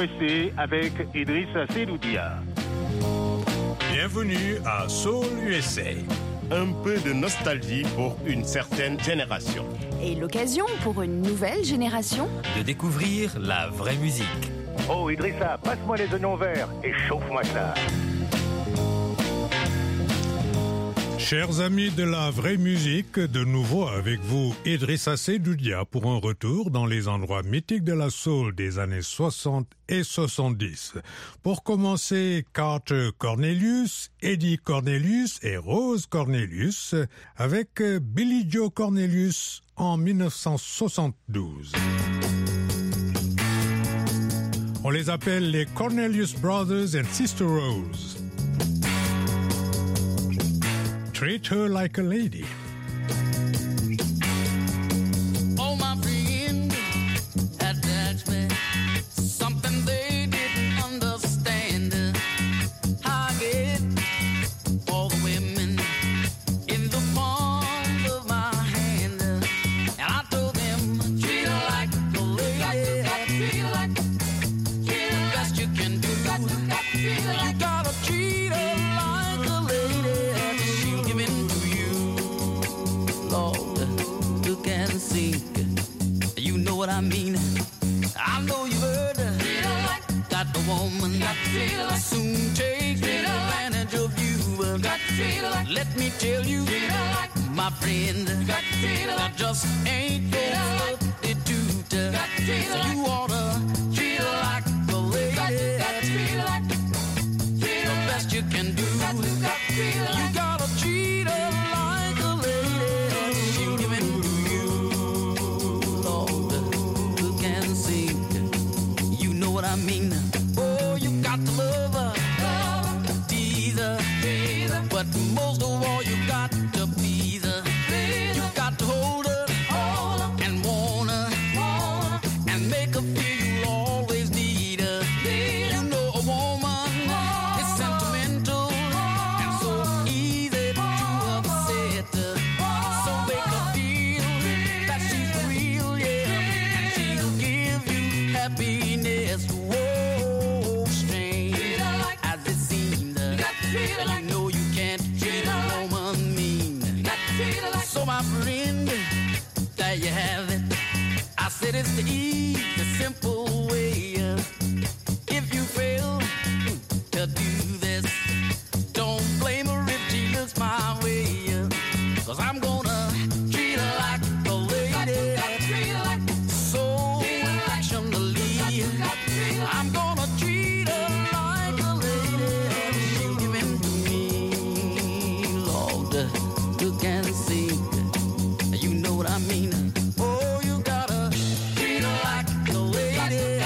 USA avec Idrissa Seloudia. Bienvenue à Soul USA. Un peu de nostalgie pour une certaine génération. Et l'occasion pour une nouvelle génération de découvrir la vraie musique. Oh Idrissa, passe-moi les oignons verts et chauffe-moi ça. Chers amis de la vraie musique, de nouveau avec vous, Idrissa Seloudia, pour un retour dans les endroits mythiques de la soul des années 60 et 70. Pour commencer, Carter Cornelius, Eddie Cornelius et Rose Cornelius, avec Billy Joe Cornelius en 1972. On les appelle les Cornelius Brothers and Sister Rose. Treat her like a lady. Oh, my friend had asked me something they didn't understand. I get all the women in the palm of my hand, and I told them, treat her like a lady. Treat her like the best you can do. You gotta treat her like a lady. Look and sink, you know what I mean. I know you've heard that the woman soon take advantage of you. Let me tell you, my friend, that just ain't no substitute. So you oughta treat her like a lady. The best you can do. You gotta treat her like a lady. She'll give it to you, Lord. Look and see. You know what I mean. Oh, you got to love her, tease her, but most of all, you got to please her. You got to hold her and want her and make her feel you'll always need her. You know a woman is sentimental and so easy to upset her. So make her feel that she's real, yeah, and she'll give you happiness. Whoa, strange as it seems, you know you can't treat a woman mean. So my friend, there you have it. I said it's the easy, simple way. If you fail to do this, don't blame her if she looks my way. 'Cause I'm gonna treat her like a lady, so affectionately. I'm gonna treat her like a lady. She'll give in to me, Lord. Look and see, you know what I mean. Oh, you gotta treat her like a lady.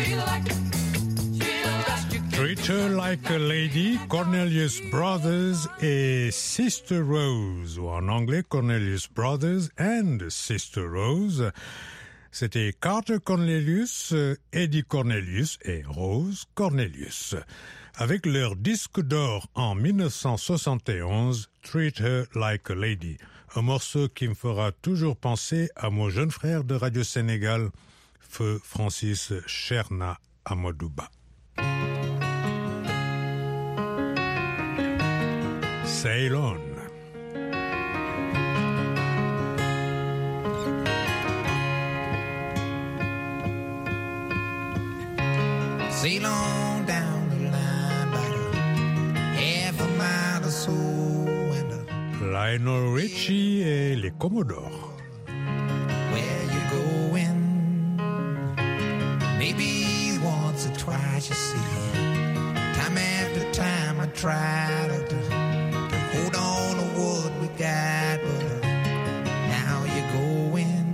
Treat her like a lady, Cornelius Brothers et Sister Rose, ou en anglais Cornelius Brothers and Sister Rose. C'était Carter Cornelius, Eddie Cornelius et Rose Cornelius. Avec leur disque d'or en 1971, Treat Her Like a Lady, un morceau qui me fera toujours penser à mon jeune frère de Radio Sénégal, Feu Francis Cherna Amadouba. Sail on. Sail on down the line about half a mile or so, and Lionel Richie et les Commodores. where you going? Maybe once or twice, you see. Time after time I try to hold on to what we got, but now you're going.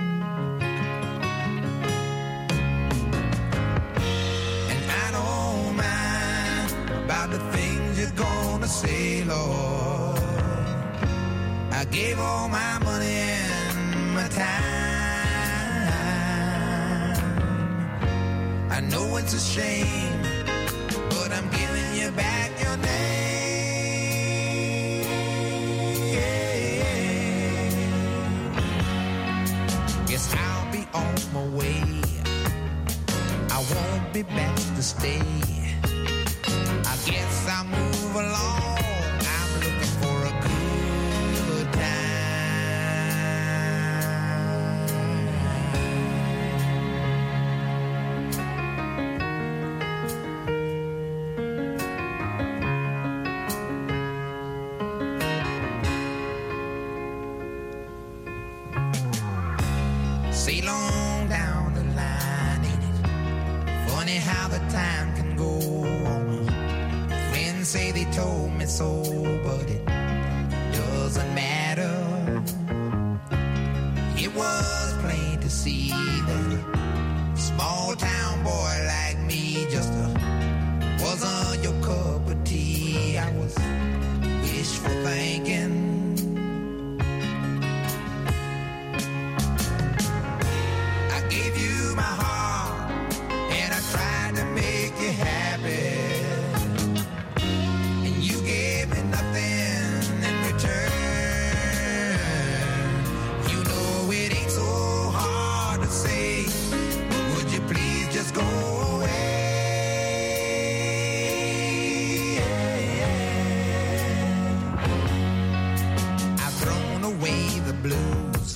And I don't mind about the things you're gonna say, Lord. I gave all my money and my time. I know it's a shame, but I'm giving you back your name. Guess I'll be on my way. I won't be back to stay. I guess I'll move along. I'm looking for a good time. Sail on down the line, ain't it funny how the time can go on? Friends say they told me so, but it doesn't matter. It was plain to see that a small town boy like me just wasn't your cup of tea. I was wishful thinking. Gave you my heart, and I tried to make you happy, and you gave me nothing in return. You know it ain't so hard to say, but would you please just go away? I've thrown away the blues.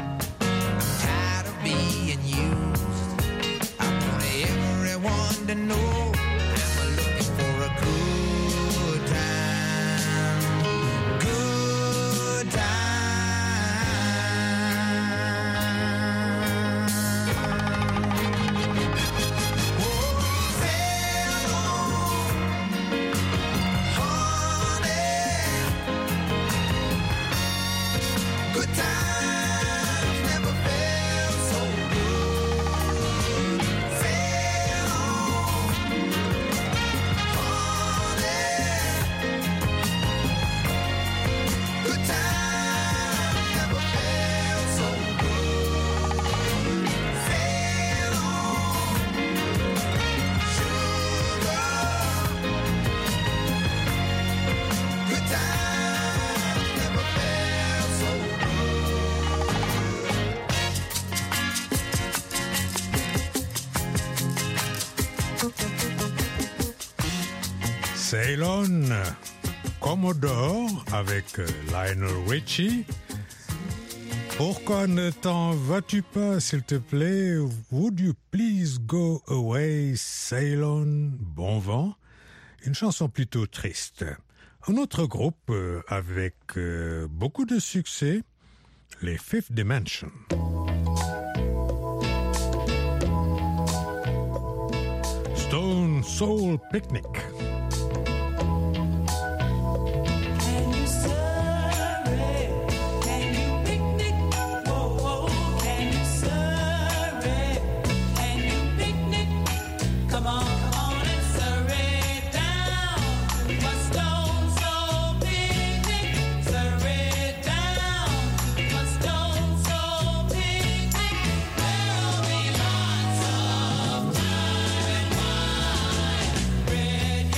Being used, I want everyone to know I'm looking for a good time, good time. Oh, sail on, honey, good times never fail. So good, sail on, honey. Good times never fail. So good, sail on, sugar. Good times never fail. So Sail On, Commodore avec Lionel Richie. Pourquoi ne t'en vas-tu pas, s'il te plaît? Would you please go away, sail on, bon vent? Une chanson plutôt triste. Un autre groupe avec beaucoup de succès, les Fifth Dimension. Stone Soul Picnic. red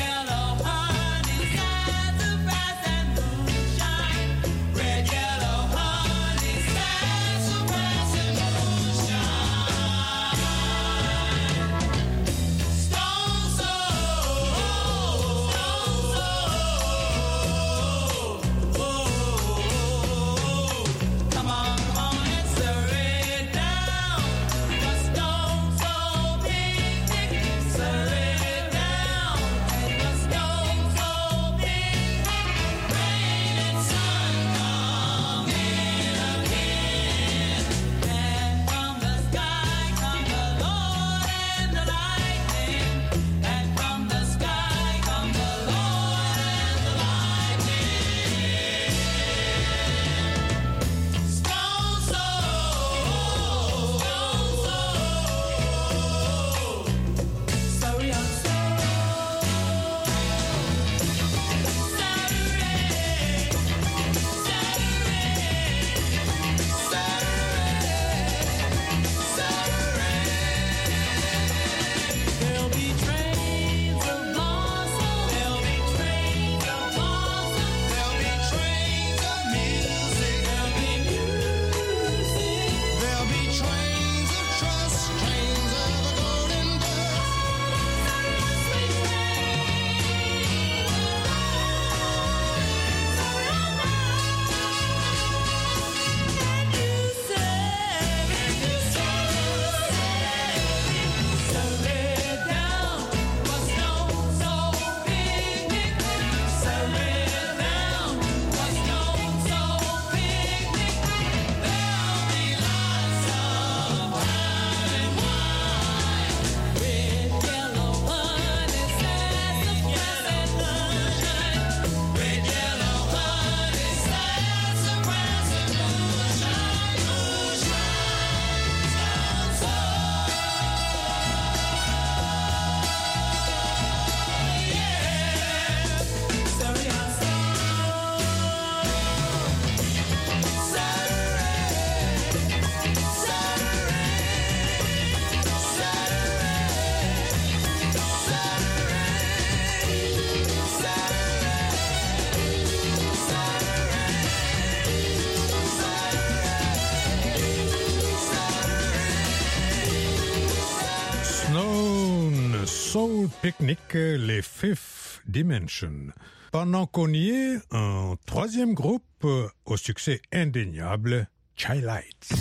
Soul Picnic, les Fifth Dimension. Pendant qu'on y est, un troisième groupe au succès indéniable, Chi-Lites.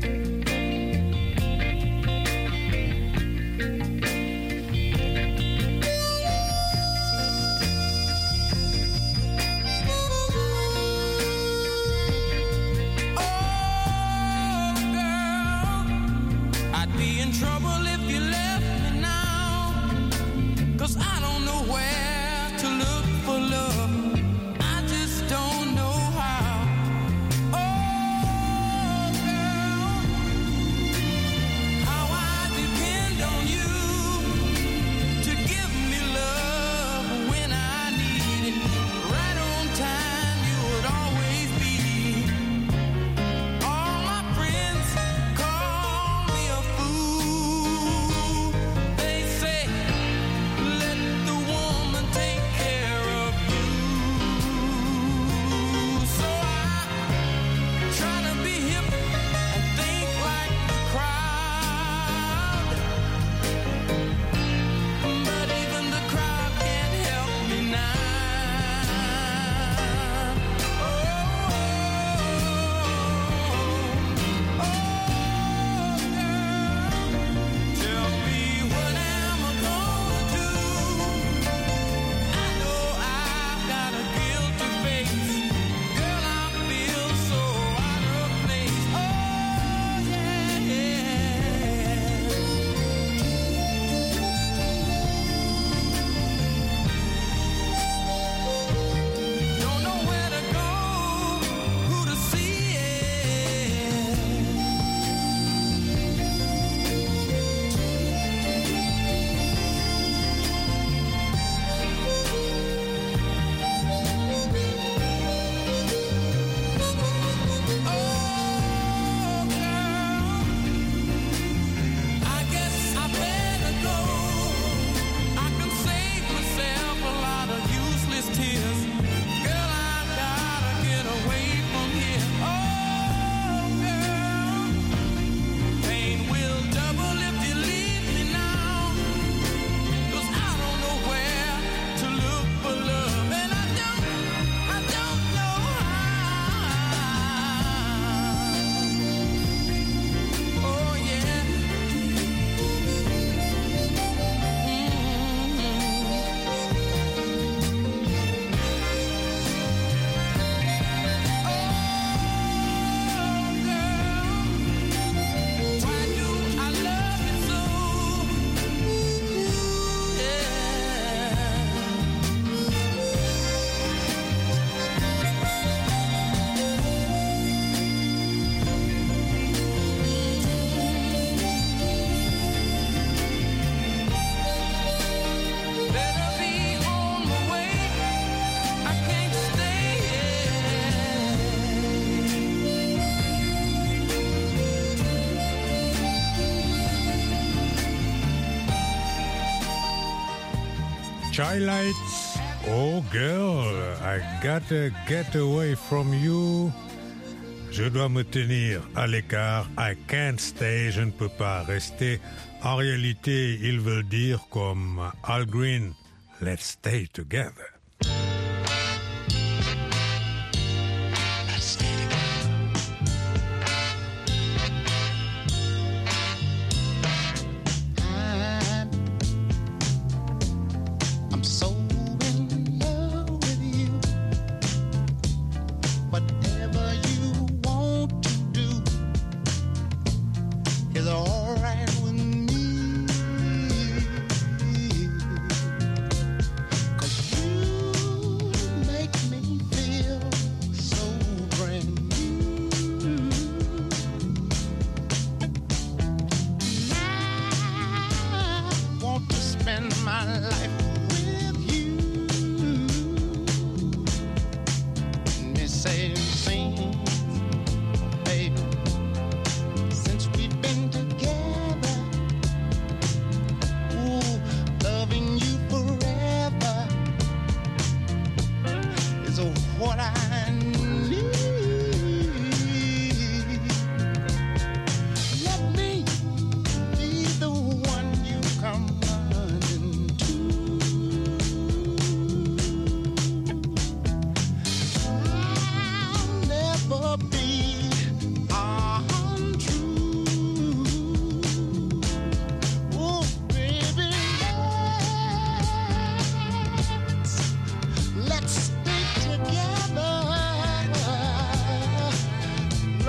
I don't know where to look for love. I just don't know how. Oh, girl, how I depend on you to give me love when I need it. Right on time, you would always be. All my friends call me a fool. They say, Chi-Lites, oh girl, I gotta get away from you. Je dois me tenir à l'écart. I can't stay, je ne peux pas rester. En réalité, ils veulent dire comme Al Green, let's stay together. You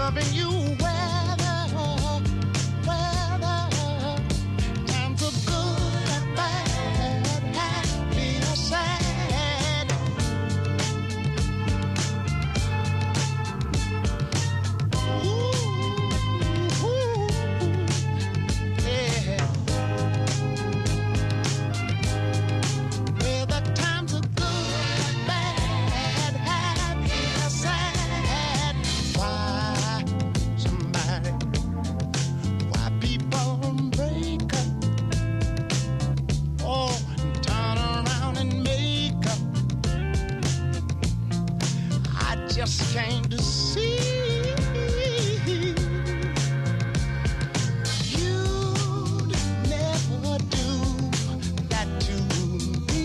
loving you weather, times are good and bad, happy or sad. Ooh, yeah. Well, the times are good, bad, happy or sad. Why people break up? Oh, and turn around and make up. I just came to see you'd never do that to me,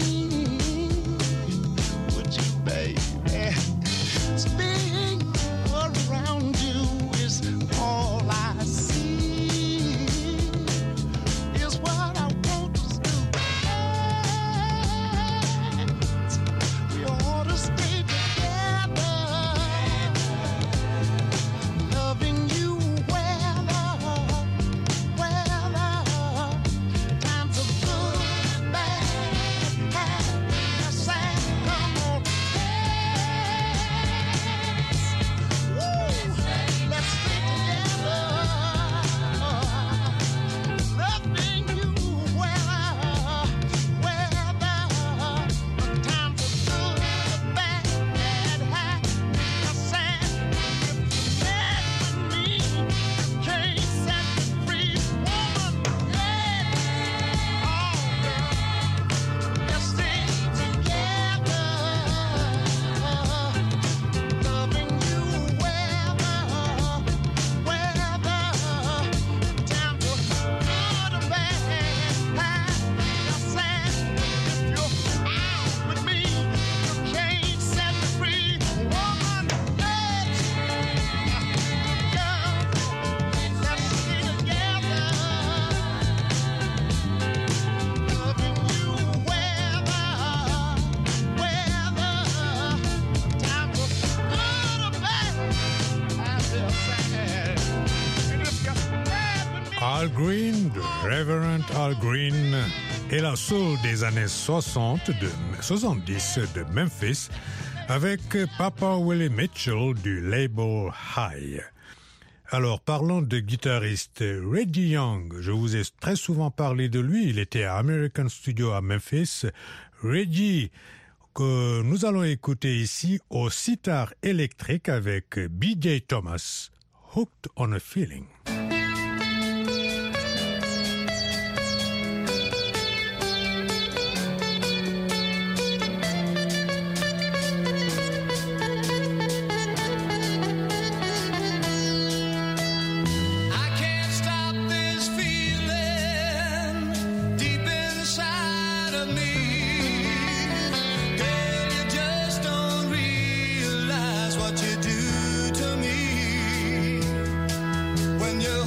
would you, baby? Being around you is all I see, is what I want us to dance. We ought to stay together, loving you weather, times are good, bad, happy, sad. Come on, dance. Woo. Let's stay together, loving you weather, times are good, bad, happy, sad. If you're mad with me, you can't set me free, woman. Oh, let's stay together, loving you weather, times are good or bad, happy or sad. If you're out with me, you can't set me free, woman. Let's stay together, loving you weather, times are good or bad, happy or sad. And if you're mad with me, Al Green, de Reverend Al Green, et la soul des années 70 de Memphis, avec Papa Willie Mitchell du label High. Alors, parlons de guitariste Reggie Young. Je vous ai très souvent parlé de lui. Il était à American Studio à Memphis. Reggie, que nous allons écouter ici au sitar électrique avec B.J. Thomas, Hooked on a Feeling. I can't stop this feeling deep inside of me. Girl, you just don't realize what you do to me when you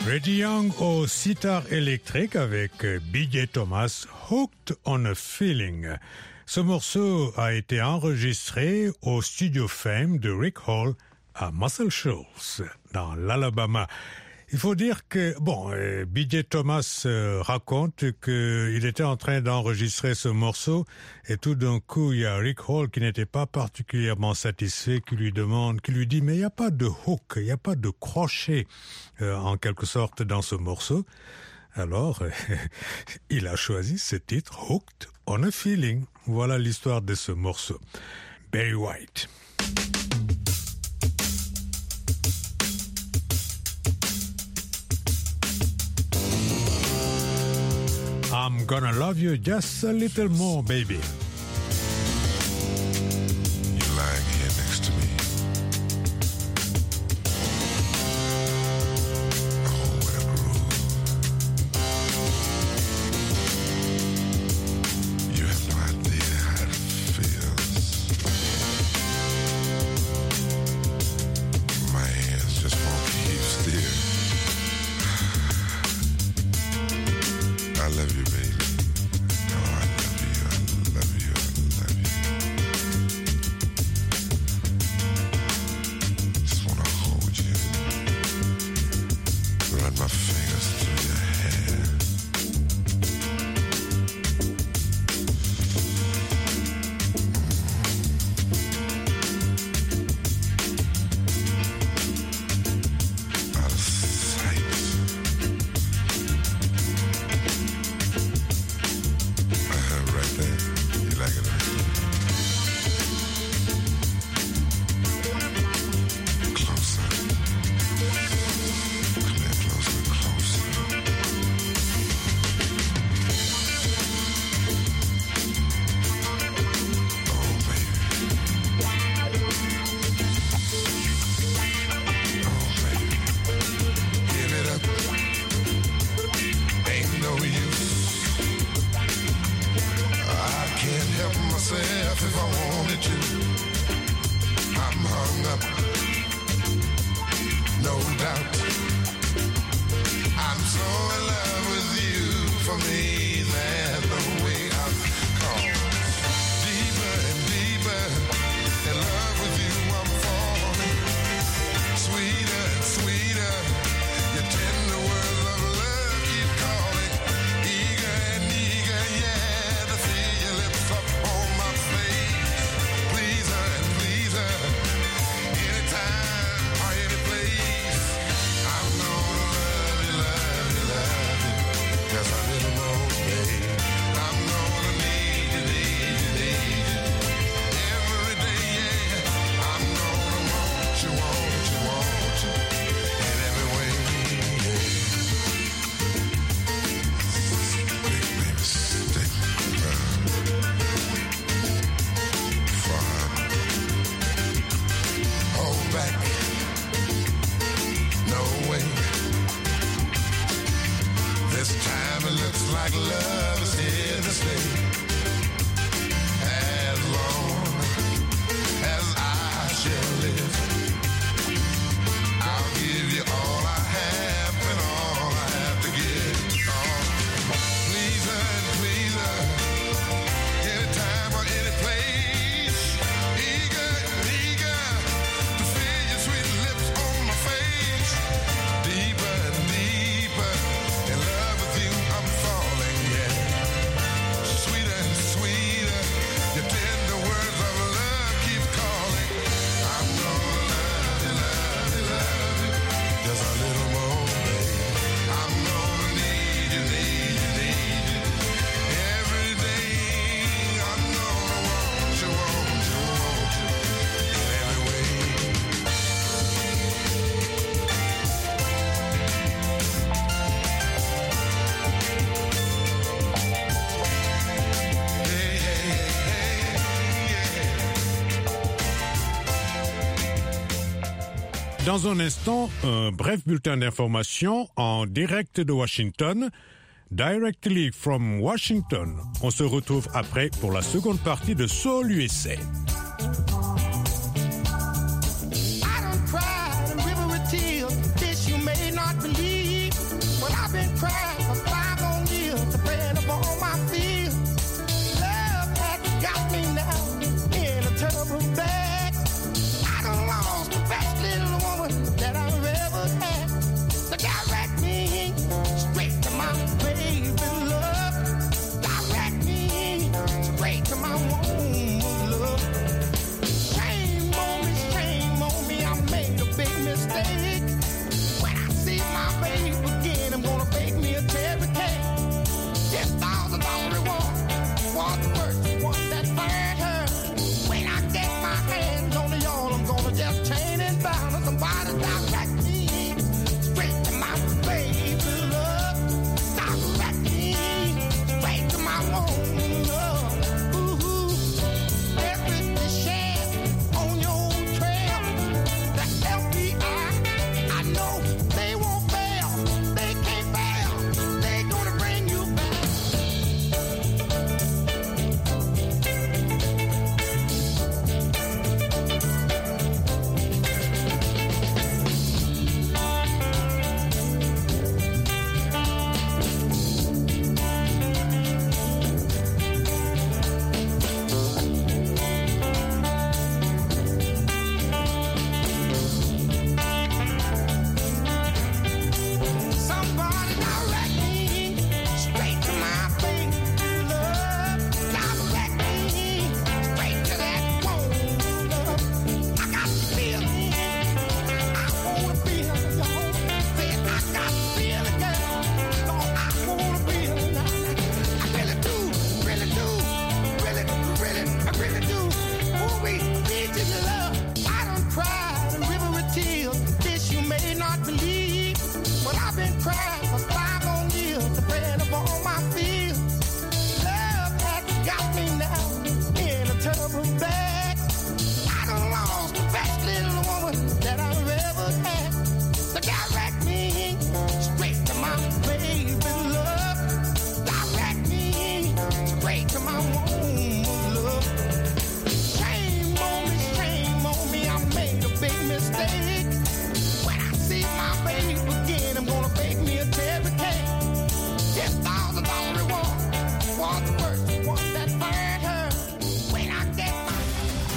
Freddie Young au sitar électrique avec B.J. Thomas, Hooked on a Feeling. Ce morceau a été enregistré au studio Fame de Rick Hall à Muscle Shoals, dans l'Alabama. Il faut dire que, B.J. Thomas raconte qu'il était en train d'enregistrer ce morceau et tout d'un coup, il y a Rick Hall qui n'était pas particulièrement satisfait, qui lui dit, mais il n'y a pas de hook, il n'y a pas de crochet, en quelque sorte, dans ce morceau. Alors, il a choisi ce titre, Hooked on a Feeling. Voilà l'histoire de ce morceau. Barry White. I'm gonna love you just a little more, baby. You're lying here next to me. Oh, what a groove. You have no idea how it feels. My hands just won't keep still. I love you, baby. Oh, I love you, I love you, I love you. Just wanna hold you. Run my fingers through your hair. Out of sight. Right there. You like it, right? Closer. Come here, closer, closer. Oh, baby. Oh, baby. Give it up. Ain't no use. I can't help myself if I wanted to. I'm hung up, no doubt. I'm so in love with you. For me, there's no way out. Come deeper and deeper in love with you. I'm falling sweeter and sweeter. Your tender words of love keep calling, eager and eager, yeah, to feel your lips up on my face. Please her and please her, anytime or any place. I'm gonna love you, love you, love you, just a little more, babe. I'm gonna need you, need you, need you, every day, yeah. I'm gonna want you, want you, want you, in every way, yeah. Baby, stick around. Hold back. No way. This time it looks like love is here to stay. As long as I shall live, I'll give you all I have and all I have to give. Please her and please her, anytime or any place. Eager and eager to feel your sweet lips on my face. Deeper and deeper in love with you, I'm falling, yeah. Sweeter and sweeter, your tender words of love keep calling. I'm gonna love you, love you, love you, just a little more, babe. I'm gonna need you, need you, need you, every day. I'm gonna want you, want you, want you, in every way. Hey, hey, hey, yeah. Dans un instant, un bref bulletin d'information en direct de Washington. Directly from Washington. On se retrouve après pour la seconde partie de Soul USA.